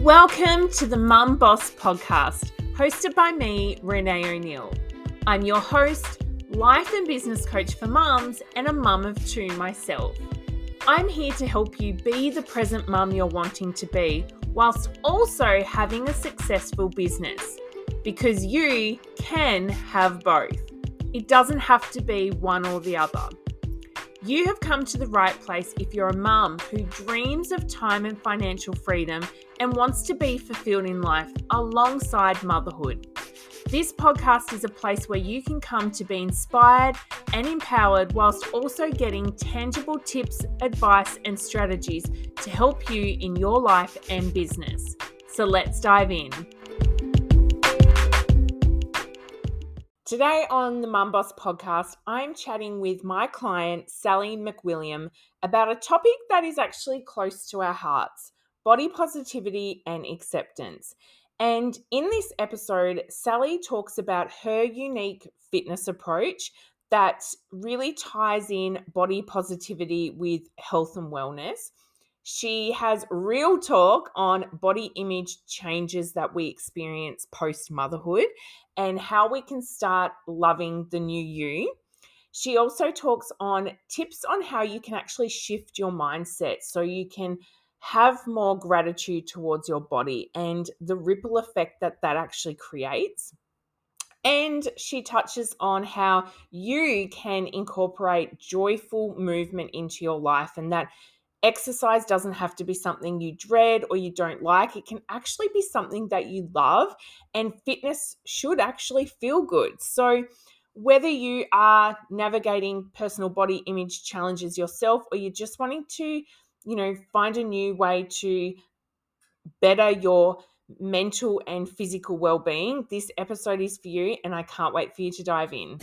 Welcome to the Mum Boss podcast, hosted by me, Renee O'Neill. I'm your host, life and business coach for mums, and a mum of two myself. I'm here to help you be the present mum you're wanting to be, whilst also having a successful business, because you can have both. It doesn't have to be one or the other. You have come to the right place if you're a mum who dreams of time and financial freedom and wants to be fulfilled in life alongside motherhood. This podcast is a place where you can come to be inspired and empowered whilst also getting tangible tips, advice, and strategies to help you in your life and business. So let's dive in. Today on the Mum Boss podcast, I'm chatting with my client, Sally McWilliam, about a topic that is actually close to our hearts: body positivity and acceptance. And in this episode, Sally talks about her unique fitness approach that really ties in body positivity with health and wellness. She has real talk on body image changes that we experience post-motherhood and how we can start loving the new you. She also talks on tips on how you can actually shift your mindset so you can have more gratitude towards your body and the ripple effect that that actually creates. And she touches on how you can incorporate joyful movement into your life, and that exercise doesn't have to be something you dread or you don't like. It can actually be something that you love, and fitness should actually feel good. So whether you are navigating personal body image challenges yourself, or you're just wanting to, find a new way to better your mental and physical well-being, this episode is for you, and I can't wait for you to dive in.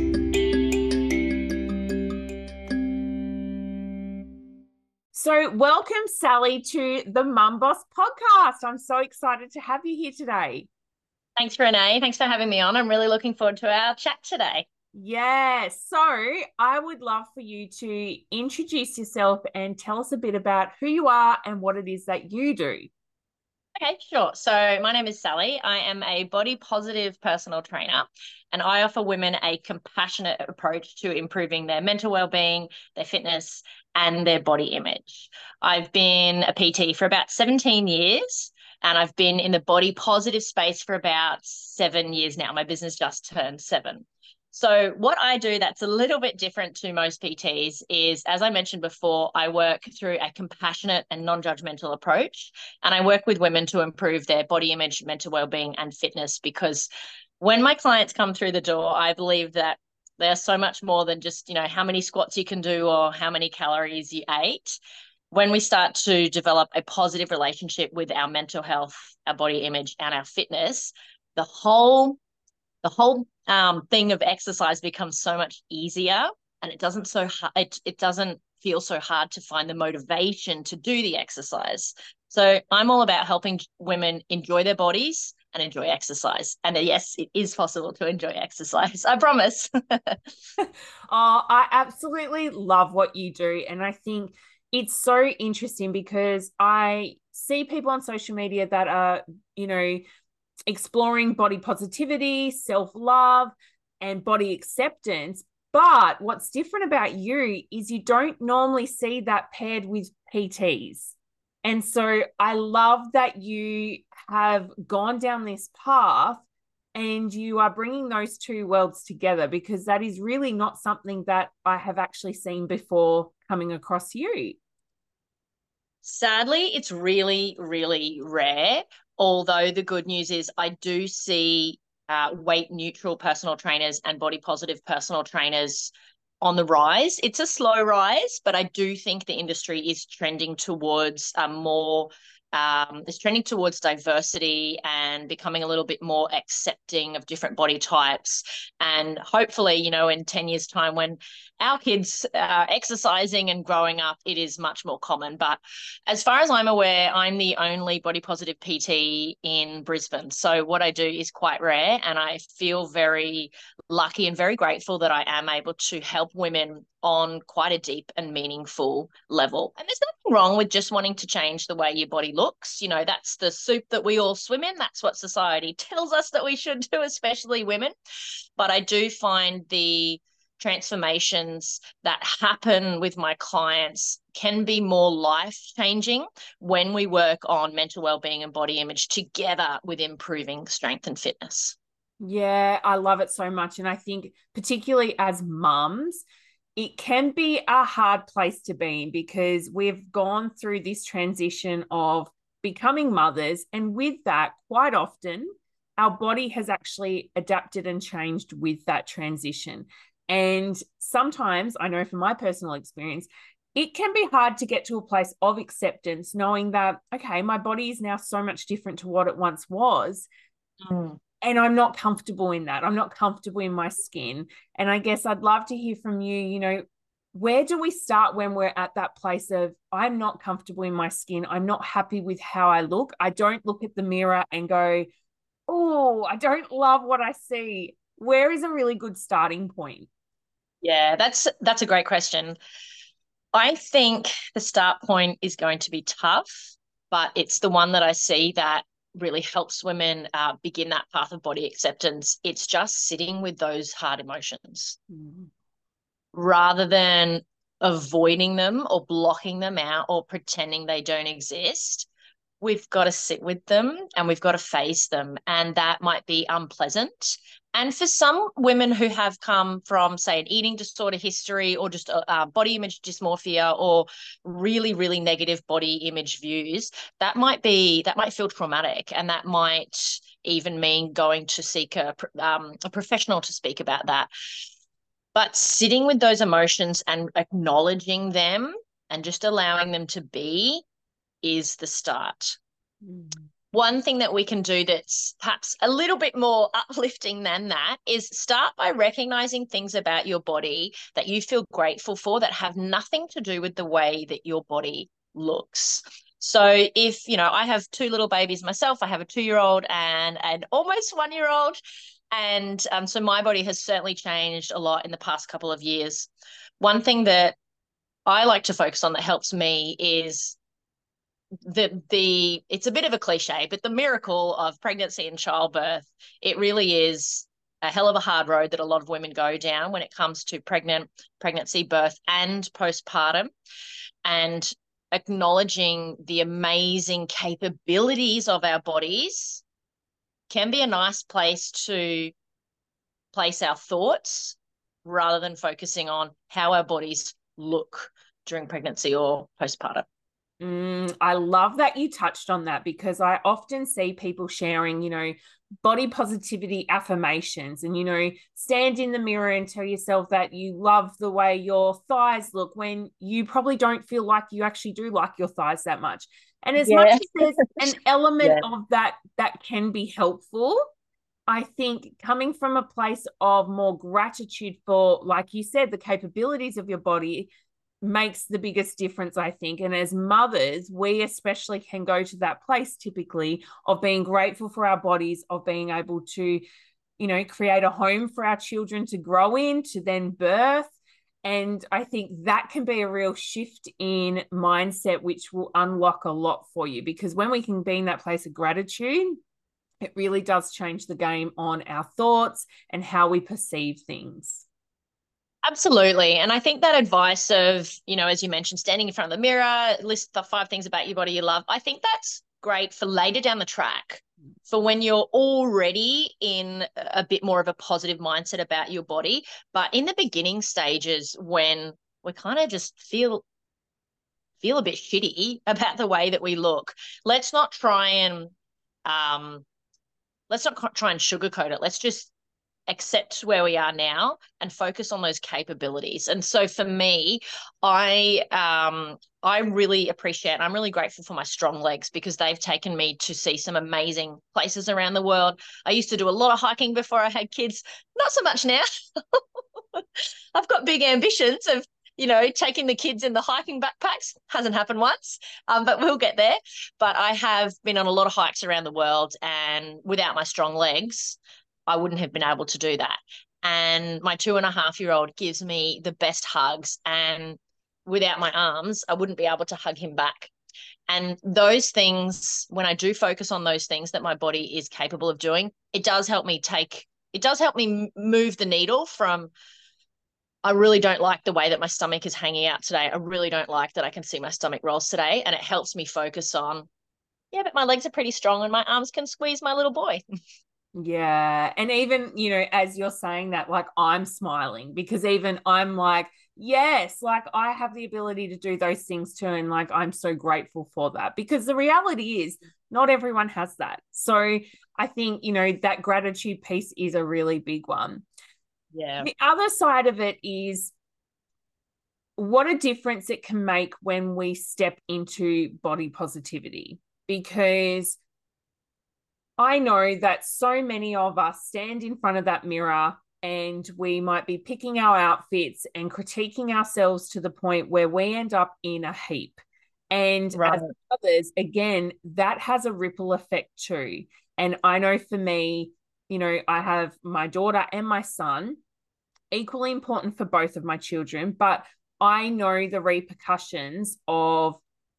So welcome, Sally, to the Mum Boss podcast. I'm so excited to have you here today. Thanks, Renee. Thanks for having me on. I'm really looking forward to our chat today. Yeah, so I would love for you to introduce yourself and tell us a bit about who you are and what it is that you do. Okay, sure. So my name is Sally. I am a body positive personal trainer, and I offer women a compassionate approach to improving their mental well-being, their fitness, and their body image. I've been a PT for about 17 years, and I've been in the body positive space for about 7 years now. My business just turned 7. So what I do that's a little bit different to most PTs is, as I mentioned before, I work through a compassionate and non-judgmental approach, and I work with women to improve their body image, mental well-being, and fitness, because when my clients come through the door, I believe that they're so much more than just, how many squats you can do or how many calories you ate. When we start to develop a positive relationship with our mental health, our body image, and our fitness, the whole thing of exercise becomes so much easier, and it doesn't feel so hard to find the motivation to do the exercise. So I'm all about helping women enjoy their bodies and enjoy exercise. And yes, it is possible to enjoy exercise. I promise. I absolutely love what you do. And I think it's so interesting because I see people on social media that are, exploring body positivity, self-love, and body acceptance. But what's different about you is you don't normally see that paired with PTs. And so I love that you have gone down this path and you are bringing those two worlds together, because that is really not something that I have actually seen before coming across you. Sadly, it's really, really rare. Although the good news is I do see weight neutral personal trainers and body positive personal trainers on the rise. It's a slow rise, but I do think the industry is trending towards it's trending towards diversity and becoming a little bit more accepting of different body types. And hopefully, in 10 years' time, when our kids are exercising and growing up, it is much more common. But as far as I'm aware, I'm the only body positive PT in Brisbane. So what I do is quite rare, and I feel very lucky and very grateful that I am able to help women on quite a deep and meaningful level. And there's nothing wrong with just wanting to change the way your body looks. You know, that's the soup that we all swim in. That's what society tells us that we should do, especially women. But I do find the transformations that happen with my clients can be more life-changing when we work on mental well-being and body image together with improving strength and fitness. Yeah, I love it so much. And I think, particularly as mums, it can be a hard place to be in because we've gone through this transition of becoming mothers. And with that, quite often, our body has actually adapted and changed with that transition. And sometimes, I know from my personal experience, it can be hard to get to a place of acceptance, knowing that, okay, my body is now so much different to what it once was. Mm. And I'm not comfortable in that. I'm not comfortable in my skin. And I guess I'd love to hear from you, where do we start when we're at that place of, I'm not comfortable in my skin. I'm not happy with how I look. I don't look at the mirror and go, oh, I don't love what I see. Where is a really good starting point? Yeah, that's a great question. I think the start point is going to be tough, but it's the one that I see that really helps women begin that path of body acceptance. It's just sitting with those hard emotions rather than avoiding them or blocking them out or pretending they don't exist. We've got to sit with them and we've got to face them. And that might be unpleasant. And for some women who have come from, say, an eating disorder history or just body image dysmorphia or really, really negative body image views, that might feel traumatic, and that might even mean going to seek a professional to speak about that. But sitting with those emotions and acknowledging them and just allowing them to be is the start. One thing that we can do that's perhaps a little bit more uplifting than that is start by recognizing things about your body that you feel grateful for that have nothing to do with the way that your body looks. So if, I have two little babies myself, I have a 2-year-old and an almost 1-year-old. And so my body has certainly changed a lot in the past couple of years. One thing that I like to focus on that helps me is it's a bit of a cliche, but the miracle of pregnancy and childbirth. It really is a hell of a hard road that a lot of women go down when it comes to pregnancy, birth, and postpartum. And acknowledging the amazing capabilities of our bodies can be a nice place to place our thoughts rather than focusing on how our bodies look during pregnancy or postpartum. I love that you touched on that because I often see people sharing, body positivity affirmations and, stand in the mirror and tell yourself that you love the way your thighs look when you probably don't feel like you actually do like your thighs that much. And as much as there's an element of that can be helpful, I think coming from a place of more gratitude for, like you said, the capabilities of your body makes the biggest difference, I think. And as mothers, we especially can go to that place typically of being grateful for our bodies, of being able to, create a home for our children to grow in, to then birth. And I think that can be a real shift in mindset, which will unlock a lot for you. Because when we can be in that place of gratitude, it really does change the game on our thoughts and how we perceive things. Absolutely. And I think that advice of, as you mentioned, standing in front of the mirror, list the 5 things about your body you love, I think that's great for later down the track, for when you're already in a bit more of a positive mindset about your body. But in the beginning stages, when we kind of just feel a bit shitty about the way that we look, let's not try and sugarcoat it. Let's just accept where we are now and focus on those capabilities. And so for me, I really appreciate, and I'm really grateful for my strong legs because they've taken me to see some amazing places around the world. I used to do a lot of hiking before I had kids, not so much now. I've got big ambitions of, taking the kids in the hiking backpacks. Hasn't happened once, but we'll get there. But I have been on a lot of hikes around the world, and without my strong legs, I wouldn't have been able to do that. And my 2.5-year-old gives me the best hugs. And without my arms, I wouldn't be able to hug him back. And those things, when I do focus on those things that my body is capable of doing, it does help me move the needle from, I really don't like the way that my stomach is hanging out today. I really don't like that I can see my stomach rolls today. And it helps me focus on, yeah, but my legs are pretty strong and my arms can squeeze my little boy. Yeah. And even, as you're saying that, like I'm smiling because even I'm like, yes, like I have the ability to do those things too. And like I'm so grateful for that because the reality is not everyone has that. So I think, that gratitude piece is a really big one. Yeah. The other side of it is what a difference it can make when we step into body positivity because I know that so many of us stand in front of that mirror and we might be picking our outfits and critiquing ourselves to the point where we end up in a heap. And Right. as others, again, that has a ripple effect too. And I know for me, I have my daughter and my son, equally important for both of my children, but I know the repercussions of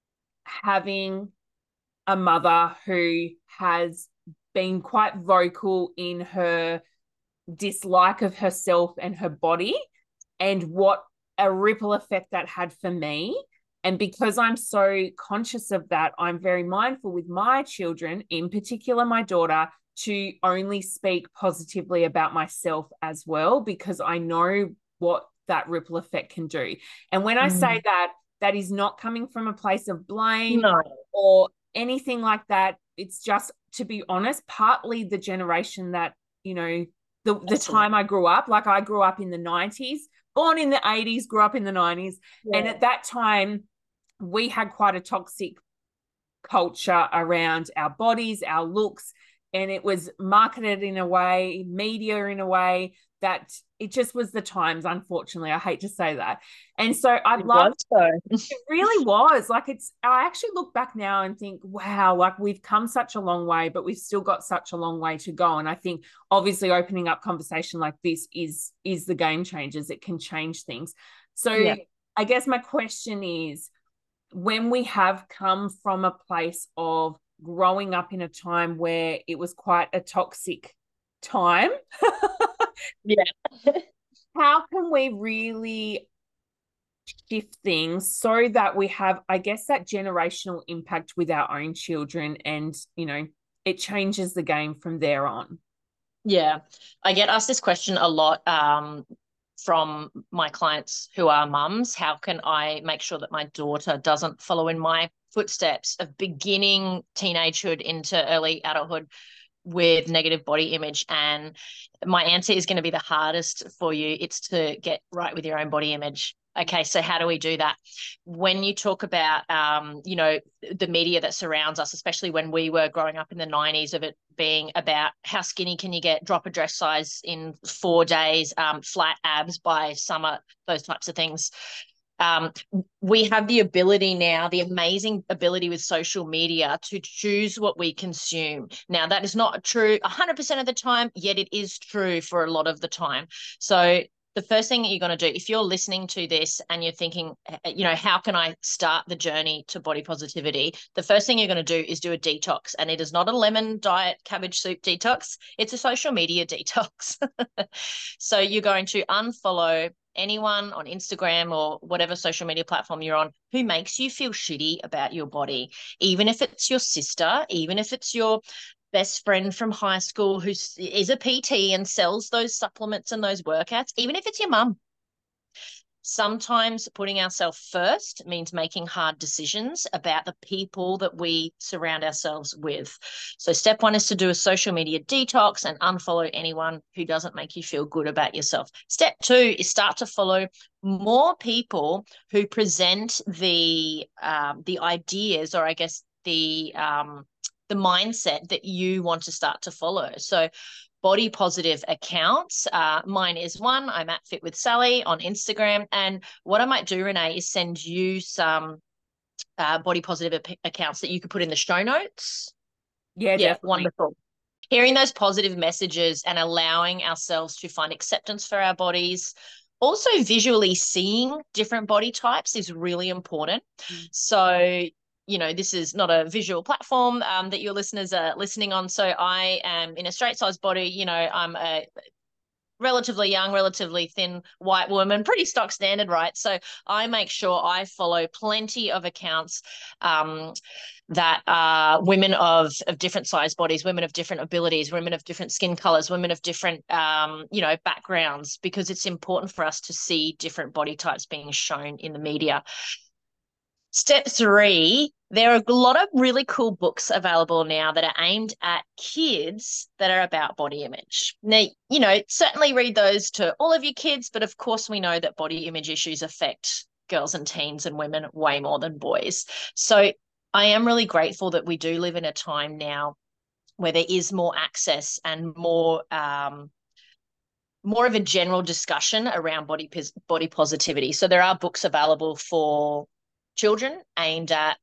having a mother who has been quite vocal in her dislike of herself and her body and what a ripple effect that had for me. And because I'm so conscious of that, I'm very mindful with my children, in particular my daughter, to only speak positively about myself as well, because I know what that ripple effect can do. And when I say that, that is not coming from a place of blame No. or anything like that. It's just, to be honest, partly the generation that, the time I grew up, like I grew up in the 90s, born in the 80s, grew up in the 90s. Yeah. And at that time, we had quite a toxic culture around our bodies, our looks, and it was marketed in a way, media in a way that it just was the times, unfortunately. I hate to say that. And so I'd It love was so. it really was like I actually look back now and think, wow, like we've come such a long way, but we've still got such a long way to go. And I think obviously opening up conversation like this is the game changers. It can change things. So Yeah. I guess my question is when we have come from a place of growing up in a time where it was quite a toxic time, Yeah. how can we really shift things so that we have, I guess, that generational impact with our own children and, it changes the game from there on? Yeah. I get asked this question a lot from my clients who are mums. How can I make sure that my daughter doesn't follow in my footsteps of beginning teenagehood into early adulthood with negative body image? And my answer is going to be the hardest for you. It's to get right with your own body image. Okay, so how do we do that? When you talk about, the media that surrounds us, especially when we were growing up in the 90s, of it being about how skinny can you get, drop a dress size in 4 days, flat abs by summer, those types of things. Um, we have the ability now, the amazing ability with social media to choose what we consume. Now, that is not true 100% of the time, yet it is true for a lot of the time. So the first thing that you're going to do, if you're listening to this and you're thinking, how can I start the journey to body positivity? The first thing you're going to do is do a detox. And it is not a lemon diet cabbage soup detox. It's a social media detox. So you're going to unfollow anyone on Instagram or whatever social media platform you're on who makes you feel shitty about your body, even if it's your sister, even if it's your best friend from high school who is a PT and sells those supplements and those workouts, even if it's your mum. Sometimes putting ourselves first means making hard decisions about the people that we surround ourselves with. So step one is to do a social media detox and unfollow anyone who doesn't make you feel good about yourself. Step two is start to follow more people who present the ideas, or I guess the mindset that you want to start to follow. So body positive accounts. Mine is one. I'm at Fit with Sally on Instagram. And what I might do, Renee, is send you some body positive accounts that you could put in the show notes. Yeah, Yeah, definitely. wonderful. hearing those positive messages and allowing ourselves to find acceptance for our bodies. Also, visually seeing different body types is really important. Mm. So, this is not a visual platform that your listeners are listening on. So I am in a straight size body. I'm a relatively young, relatively thin white woman, pretty stock standard, right? So I make sure I follow plenty of accounts that are women of different size bodies, women of different abilities, women of different skin colors, women of different, backgrounds, because it's important for us to see different body types being shown in the media. Step 3, there are a lot of really cool books available now that are aimed at kids that are about body image. Now, certainly read those to all of your kids, but of course we know that body image issues affect girls and teens and women way more than boys. So I am really grateful that we do live in a time now where there is more access and more of a general discussion around body positivity. So there are books available for children aimed at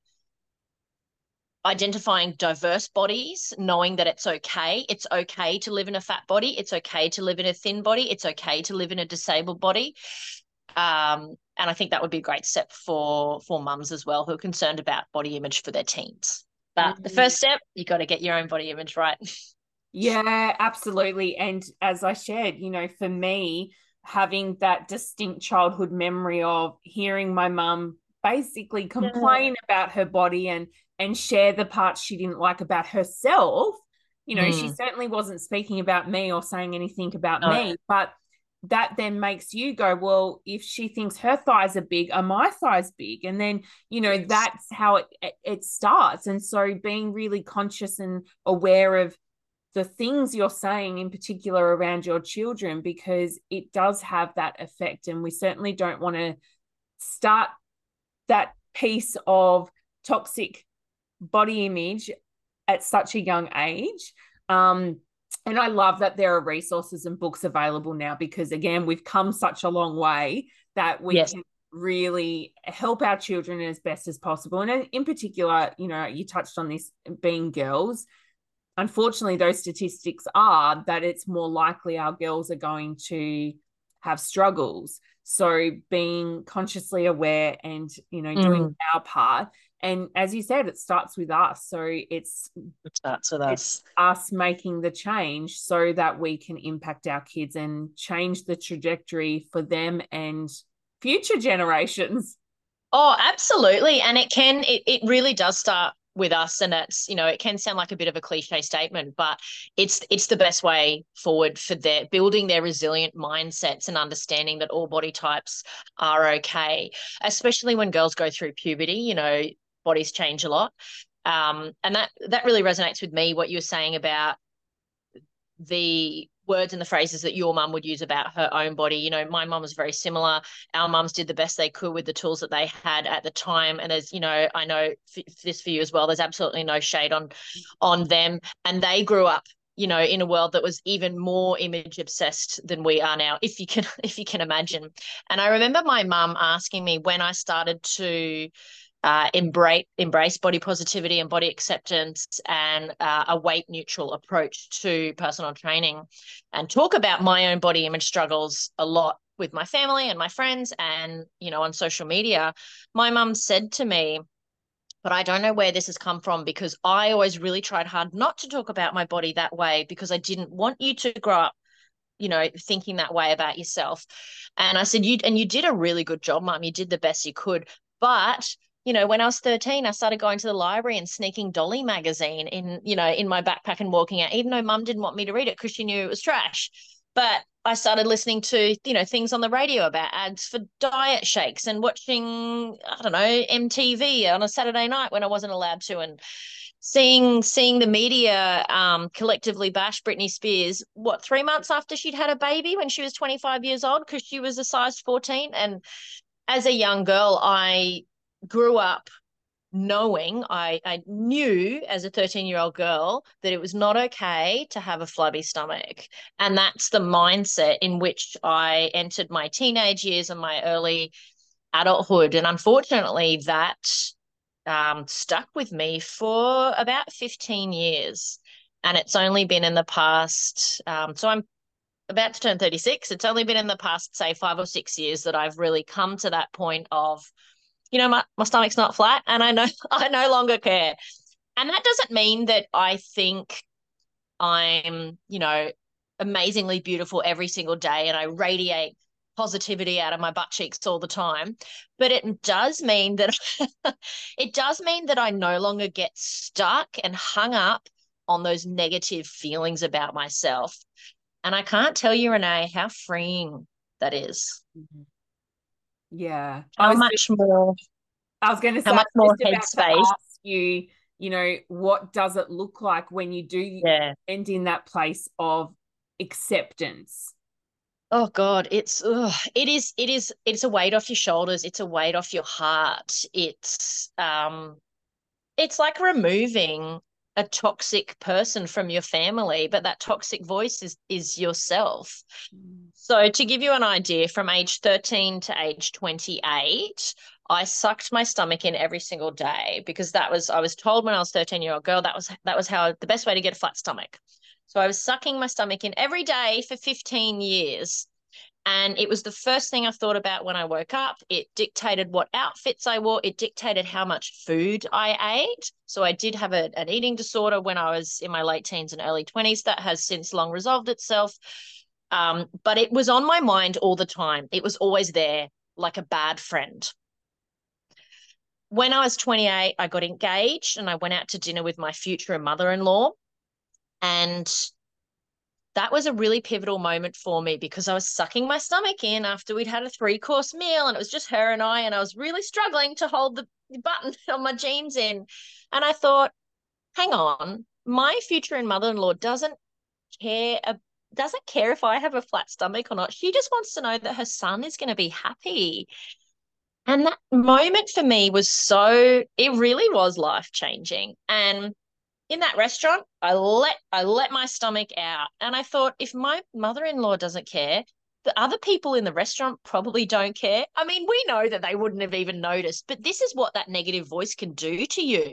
identifying diverse bodies, knowing that it's okay. It's okay to live in a fat body. It's okay to live in a thin body. It's okay to live in a disabled body. And I think that would be a great step for mums as well who are concerned about body image for their teens. But the Mm. first step, you got to get your own body image right. Yeah, absolutely. And as I shared, for me, having that distinct childhood memory of hearing my mum basically Yeah. complain about her body and share the parts she didn't like about herself. She Mm, certainly wasn't speaking about me or saying anything about no. me, but that then makes you go, well, if she thinks her thighs are big, are my thighs big? And then, Yes. that's how it starts. And so being really conscious and aware of the things you're saying in particular around your children, because it does have that effect. And we certainly don't want to start that piece of toxic body image at such a young age. And I love that there are resources and books available now, because again, we've come such a long way that we Yes. can really help our children as best as possible. And in particular, you touched on this being girls. Unfortunately, those statistics are that it's more likely our girls are going to have struggles. So being consciously aware and, doing Mm, our part. And as you said, it starts with us. So it starts with it's us. us making the change so that we can impact our kids and change the trajectory for them and future generations. Oh, absolutely. And it really does start with us. And it can sound like a bit of a cliche statement, but it's the best way forward for their building their resilient mindsets and understanding that all body types are okay, especially when girls go through puberty, bodies change a lot. And that really resonates with me, what you were saying about the words and the phrases that your mum would use about her own body. My mum was very similar. Our mums did the best they could with the tools that they had at the time. And I know this for you as well, there's absolutely no shade on them. And they grew up, in a world that was even more image obsessed than we are now, if you can if you can imagine. And I remember my mum asking me when I started to embrace body positivity and body acceptance and a weight neutral approach to personal training, and talk about my own body image struggles a lot with my family and my friends and on social media. My mum said to me, but I don't know where this has come from, because I always really tried hard not to talk about my body that way, because I didn't want you to grow up thinking that way about yourself. And I said, you did a really good job, Mum. You did the best you could. But, when I was 13, I started going to the library and sneaking Dolly magazine in my backpack and walking out, even though Mum didn't want me to read it because she knew it was trash. But I started listening to, things on the radio about ads for diet shakes and watching, I don't know, MTV on a Saturday night when I wasn't allowed to. And seeing the media collectively bash Britney Spears, 3 months after she'd had a baby when she was 25 years old, because she was a size 14. And as a young girl, I grew up knowing, I knew as a 13-year-old girl that it was not okay to have a flabby stomach. And that's the mindset in which I entered my teenage years and my early adulthood. And unfortunately, that stuck with me for about 15 years. And it's only been in the past, so I'm about to turn 36. It's only been in the past, say, 5 or 6 years that I've really come to that point of, my stomach's not flat and I know I no longer care. And that doesn't mean that I think I'm, amazingly beautiful every single day and I radiate positivity out of my butt cheeks all the time. But it does mean that I no longer get stuck and hung up on those negative feelings about myself. And I can't tell you, Renee, how freeing that is. Mhm. Yeah. How much more, I was going to say, how I much was more just about to headspace. ask you, what does it look like when you do Yeah. end in that place of acceptance? Oh God, it's a weight off your shoulders. It's a weight off your heart. It's like removing a toxic person from your family, but that toxic voice is yourself. Mm. So to give you an idea, from age 13 to age 28, I sucked my stomach in every single day because I was told when I was 13-year-old girl that was how the best way to get a flat stomach. So I was sucking my stomach in every day for 15 years. And it was the first thing I thought about when I woke up. It dictated what outfits I wore. It dictated how much food I ate. So I did have an eating disorder when I was in my late teens and early 20s that has since long resolved itself. But it was on my mind all the time. It was always there, like a bad friend. When I was 28, I got engaged and I went out to dinner with my future mother-in-law. And that was a really pivotal moment for me because I was sucking my stomach in after we'd had a 3-course meal and it was just her and I was really struggling to hold the button on my jeans in. And I thought, hang on, my future mother-in-law care doesn't care if I have a flat stomach or not. She just wants to know that her son is going to be happy. And that moment for me it really was life changing. And in that restaurant, I let my stomach out. And I thought, if my mother-in-law doesn't care, the other people in the restaurant probably don't care. I mean, we know that they wouldn't have even noticed, but this is what that negative voice can do to you.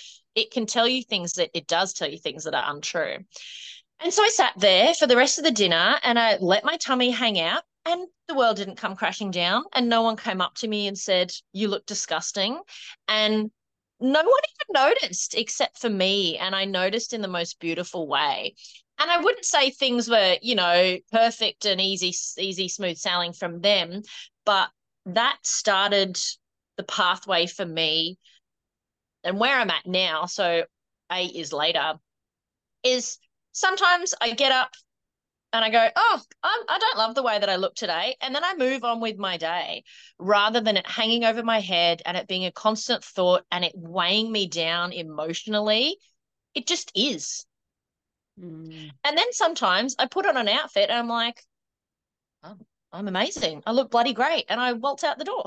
It does tell you things that are untrue. And so I sat there for the rest of the dinner and I let my tummy hang out, and the world didn't come crashing down. And no one came up to me and said, "You look disgusting." And no one even noticed except for me. And I noticed in the most beautiful way. And I wouldn't say things were, perfect and easy, smooth sailing from them, but that started the pathway for me. And where I'm at now, so 8 years later, is sometimes I get up and I go, oh, I don't love the way that I look today. And then I move on with my day rather than it hanging over my head and it being a constant thought and it weighing me down emotionally. It just is. Mm. And then sometimes I put on an outfit and I'm like, oh, I'm amazing. I look bloody great. And I waltz out the door.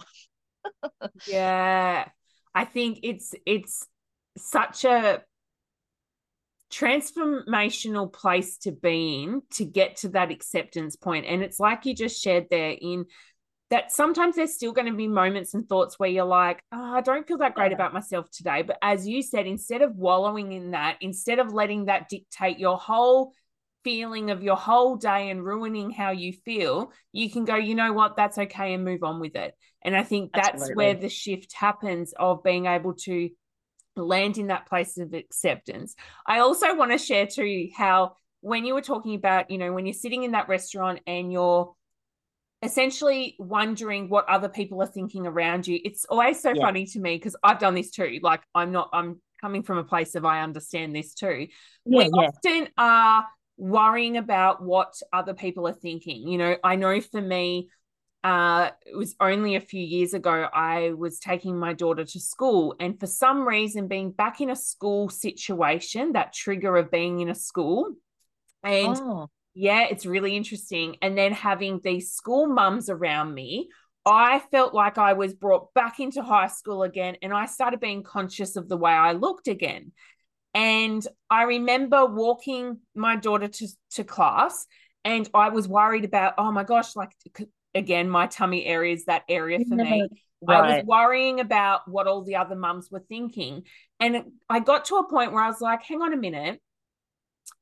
Yeah. I think it's such a transformational place to be in to get to that acceptance point. And it's like you just shared there in that sometimes there's still going to be moments and thoughts where you're like, oh, I don't feel that great about myself today. But as you said, instead of wallowing in that, instead of letting that dictate your whole feeling of your whole day and ruining how you feel, you can go, you know what, that's okay, and move on with it. And I think that's where Absolutely. the shift happens of being able to land in that place of acceptance. I also want to share too how when you were talking about, when you're sitting in that restaurant and you're essentially wondering what other people are thinking around you, it's always so Yeah. funny to me because I've done this too. Like I'm coming from a place of I understand this too. Yeah. We Yeah. often are worrying about what other people are thinking. I know for me, it was only a few years ago, I was taking my daughter to school. And for some reason, being back in a school situation, that trigger of being in a school, and Oh, yeah, it's really interesting. And then having these school mums around me, I felt like I was brought back into high school again. And I started being conscious of the way I looked again. And I remember walking my daughter to class, and I was worried about, oh my gosh, like again, my tummy area is that area for yeah. me. I was Right. worrying about what all the other mums were thinking. And I got to a point where I was like, hang on a minute.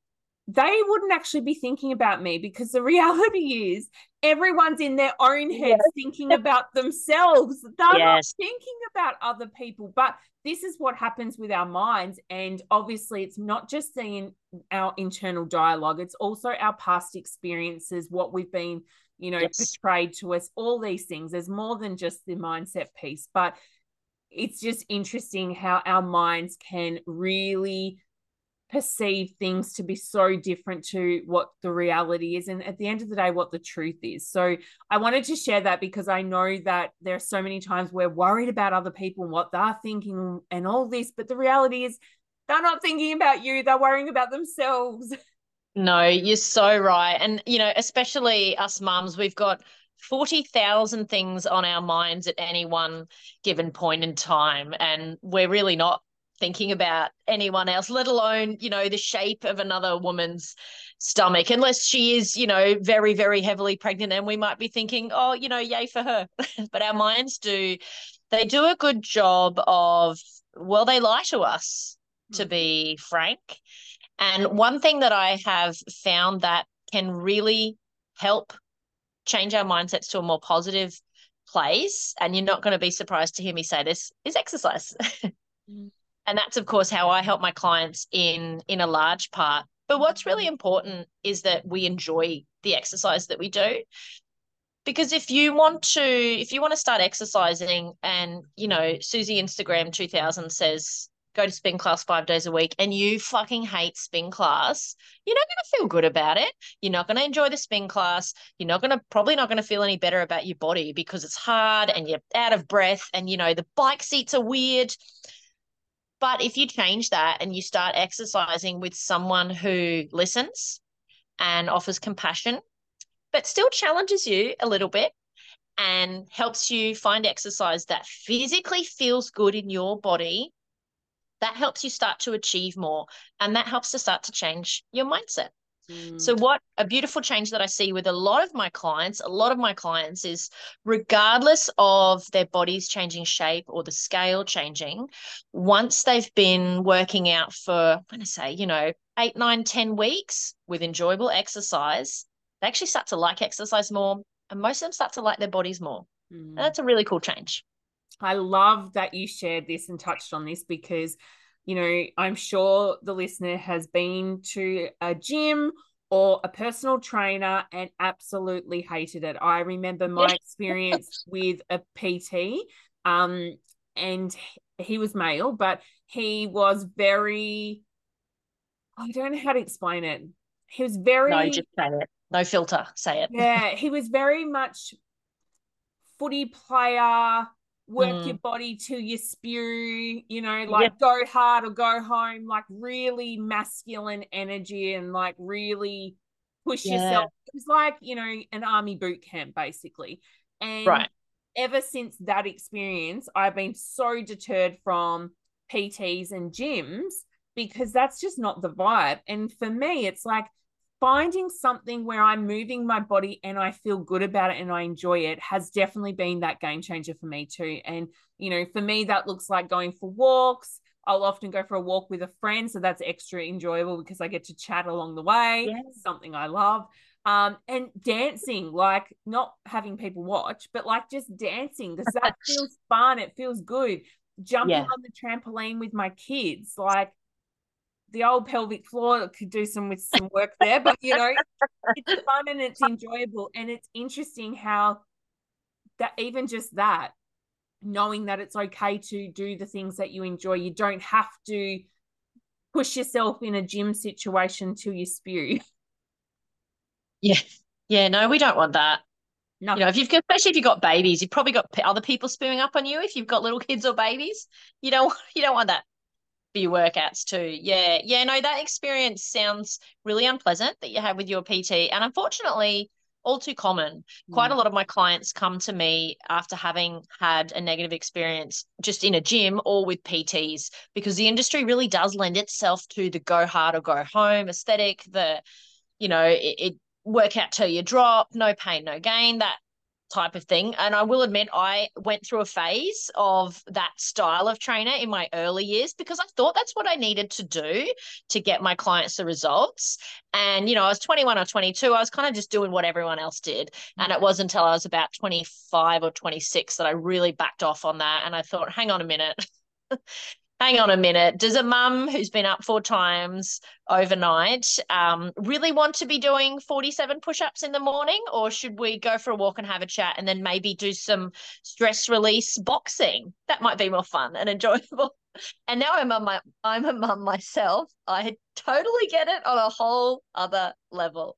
they wouldn't actually be thinking about me, because the reality is everyone's in their own heads Yes. thinking about themselves. They're not Yes. thinking about other people. But this is what happens with our minds. And obviously, it's not just our internal dialogue, it's also our past experiences, what we've been, Yes. portrayed to us, all these things. There's more than just the mindset piece. But it's just interesting how our minds can really perceive things to be so different to what the reality is, and at the end of the day what the truth is. So I wanted to share that, because I know that there are so many times we're worried about other people and what they're thinking and all this, but the reality is they're not thinking about you, they're worrying about themselves. No, you're so right. And, especially us mums, we've got 40,000 things on our minds at any one given point in time. And we're really not thinking about anyone else, let alone, the shape of another woman's stomach, unless she is, very, very heavily pregnant. And we might be thinking, oh, yay for her. But our minds they do a good job of, well, they lie to us, to be frank. And one thing that I have found that can really help change our mindsets to a more positive place, and you're not going to be surprised to hear me say this, is exercise. Mm. And that's, of course, how I help my clients in a large part. But what's really important is that we enjoy the exercise that we do. Because if you want to start exercising, and Susie Instagram 2000 says go to spin class 5 days a week, and you fucking hate spin class, you're not going to feel good about it. You're not going to enjoy the spin class. Probably not going to feel any better about your body, because it's hard and you're out of breath, and the bike seats are weird. But if you change that and you start exercising with someone who listens and offers compassion, but still challenges you a little bit, and helps you find exercise that physically feels good in your body, that helps you start to achieve more. And that helps to start to change your mindset. So, Mm. what a beautiful change that I see with a lot of my clients is, regardless of their bodies changing shape or the scale changing, once they've been working out for, I'm going to say, 8, 9, 10 weeks with enjoyable exercise, they actually start to like exercise more. And most of them start to like their bodies more. And Mm. that's a really cool change. I love that you shared this and touched on this, because, I'm sure the listener has been to a gym or a personal trainer and absolutely hated it. I remember Yeah. my experience with a PT, and he was male, but he was very, I don't know how to explain it. He was No, just very, say it. No filter. Say it. yeah, he was very much footy player, work your Mm, body till you spew, yeah. like go hard or go home, like really masculine energy, and like really push yourself. Yeah. It was like, an army boot camp basically. And Right. ever since that experience, I've been so deterred from PTs and gyms, because that's just not the vibe. And for me, it's like finding something where I'm moving my body and I feel good about it and I enjoy it has definitely been that game changer for me too. And, for me, that looks like going for walks. I'll often go for a walk with a friend. So that's extra enjoyable, because I get to chat along the way, Yeah. something I love. And dancing, like not having people watch, but like just dancing, because that feels fun. It feels good. Jumping Yeah. on the trampoline with my kids, like the old pelvic floor could do some work there, but it's fun and it's enjoyable, and it's interesting how that, even just that, knowing that it's okay to do the things that you enjoy, you don't have to push yourself in a gym situation till you spew. Yeah. Yeah. No, we don't want that. No. Especially if you've got babies, you've probably got other people spewing up on you. If you've got little kids or babies, you don't want that for your workouts too. Yeah. Yeah. No, that experience sounds really unpleasant that you had with your PT. And unfortunately, all too common. Quite Mm. a lot of my clients come to me after having had a negative experience just in a gym or with PTs, because the industry really does lend itself to the go hard or go home aesthetic, it work out till you drop, no pain, no gain. That type of thing. And I will admit, I went through a phase of that style of trainer in my early years because I thought that's what I needed to do to get my clients the results. And, I was 21 or 22. I was kind of just doing what everyone else did. And it wasn't until I was about 25 or 26 that I really backed off on that. And I thought, hang on a minute. Hang on a minute. Does a mum who's been up 4 times overnight really want to be doing 47 push-ups in the morning? Or should we go for a walk and have a chat and then maybe do some stress release boxing? That might be more fun and enjoyable. And now I'm a mum myself. I totally get it on a whole other level.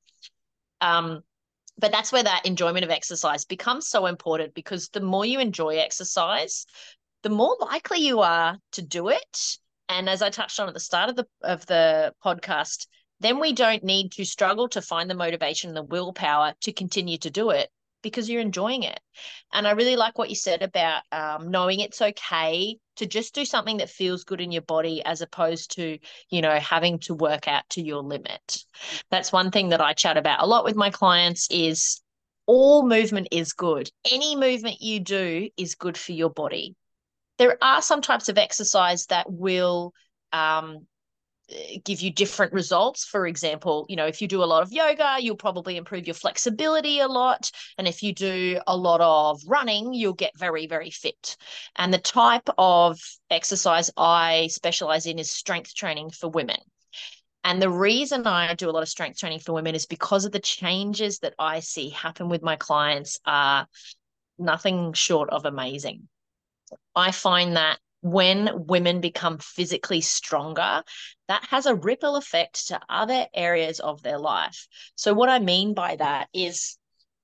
But that's where that enjoyment of exercise becomes so important, because the more you enjoy exercise, the more likely you are to do it. And as I touched on at the start of the podcast, then we don't need to struggle to find the motivation and the willpower to continue to do it because you're enjoying it. And I really like what you said about knowing it's okay to just do something that feels good in your body, as opposed to, having to work out to your limit. That's one thing that I chat about a lot with my clients is all movement is good. Any movement you do is good for your body. There are some types of exercise that will give you different results. For example, if you do a lot of yoga, you'll probably improve your flexibility a lot. And if you do a lot of running, you'll get very, very fit. And the type of exercise I specialize in is strength training for women. And the reason I do a lot of strength training for women is because of the changes that I see happen with my clients are nothing short of amazing. I find that when women become physically stronger, that has a ripple effect to other areas of their life. So what I mean by that is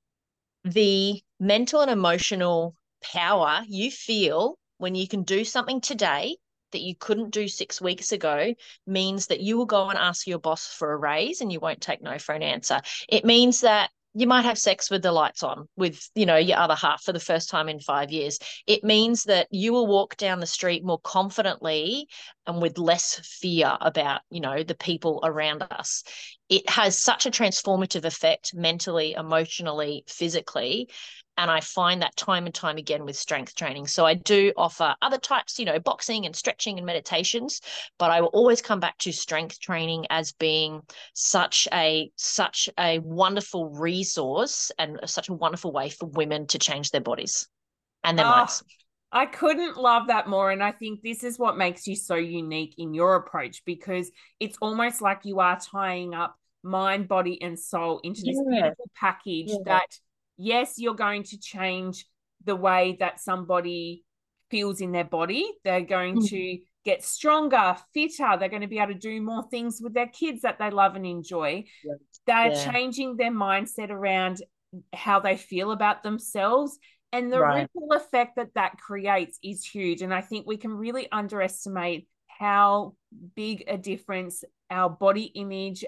the mental and emotional power you feel when you can do something today that you couldn't do 6 weeks ago means that you will go and ask your boss for a raise and you won't take no for an answer. It means that you might have sex with the lights on with, your other half for the first time in 5 years. It means that you will walk down the street more confidently and with less fear about, the people around us. It has such a transformative effect mentally, emotionally, physically. And I find that time and time again with strength training. So I do offer other types, boxing and stretching and meditations, but I will always come back to strength training as being such a wonderful resource and such a wonderful way for women to change their bodies and their minds. I couldn't love that more. And I think this is what makes you so unique in your approach, because it's almost like you are tying up mind, body, and soul into this beautiful package that, yes, you're going to change the way that somebody feels in their body. They're going to get stronger, fitter. They're going to be able to do more things with their kids that they love and enjoy. They're changing their mindset around how they feel about themselves. And the ripple effect that creates is huge. And I think we can really underestimate how big a difference our body image,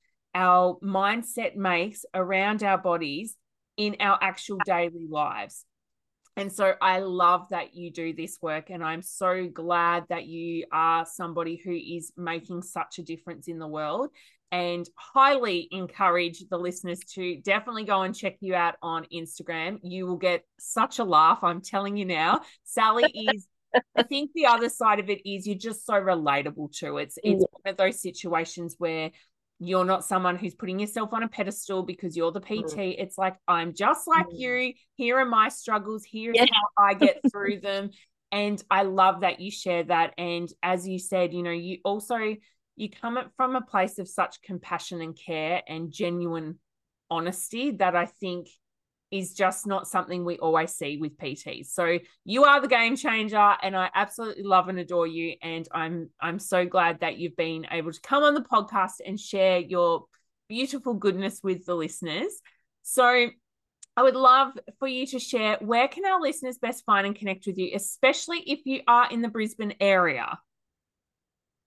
our mindset makes around our bodies in our actual daily lives. And so I love that you do this work, and I'm so glad that you are somebody who is making such a difference in the world, and highly encourage the listeners to definitely go and check you out on Instagram. You will get such a laugh, I'm telling you now. Sally is, I think the other side of it is you're just so relatable too. It's one of those situations where you're not someone who's putting yourself on a pedestal because you're the PT. It's like, I'm just like you. Here are my struggles. Here's how I get through them. And I love that you share that. And as you said, you also, you come from a place of such compassion and care and genuine honesty that I think is just not something we always see with PTs. So you are the game changer, and I absolutely love and adore you. And I'm so glad that you've been able to come on the podcast and share your beautiful goodness with the listeners. So I would love for you to share, where can our listeners best find and connect with you, especially if you are in the Brisbane area?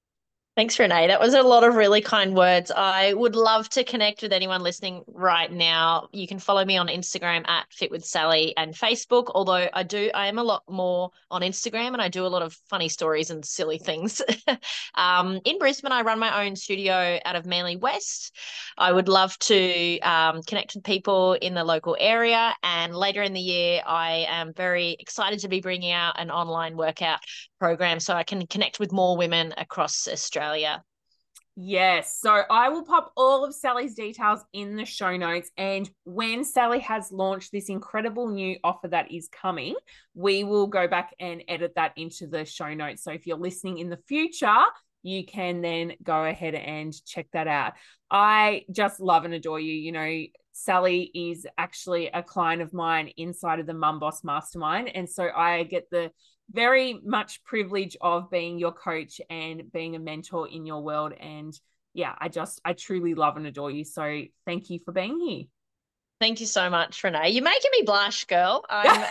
Thanks, Renee. That was a lot of really kind words. I would love to connect with anyone listening right now. You can follow me on Instagram at Fit with Sally and Facebook, although I am a lot more on Instagram and I do a lot of funny stories and silly things. In Brisbane, I run my own studio out of Manly West. I would love to connect with people in the local area. And later in the year, I am very excited to be bringing out an online workout program so I can connect with more women across Australia. Yes. So I will pop all of Sally's details in the show notes. And when Sally has launched this incredible new offer that is coming, we will go back and edit that into the show notes. So if you're listening in the future, you can then go ahead and check that out. I just love and adore you. You know, Sally is actually a client of mine inside of the Mum Boss Mastermind. And so I get the very much privilege of being your coach and being a mentor in your world. And yeah, I truly love and adore you. So thank you for being here. Thank you so much, Renee. You're making me blush, girl.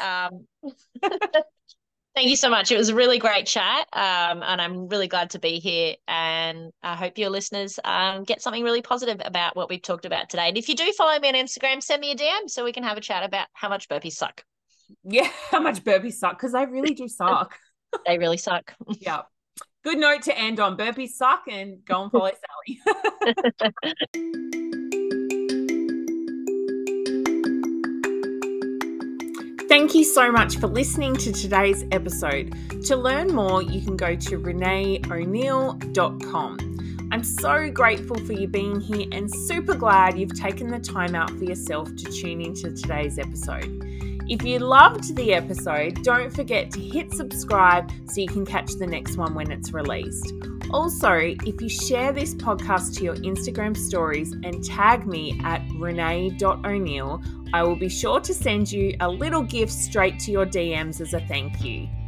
Thank you so much. It was a really great chat. And I'm really glad to be here. And I hope your listeners get something really positive about what we've talked about today. And if you do follow me on Instagram, send me a DM so we can have a chat about how much burpees suck. Yeah, how much burpees suck, because they really do suck. They really suck. Yeah. Good note to end on. Burpees suck, and go and follow Sally. Thank you so much for listening to today's episode. To learn more, you can go to reneeoneil.com. I'm so grateful for you being here and super glad you've taken the time out for yourself to tune into today's episode. If you loved the episode, don't forget to hit subscribe so you can catch the next one when it's released. Also, if you share this podcast to your Instagram stories and tag me at renee.o'neill, I will be sure to send you a little gift straight to your DMs as a thank you.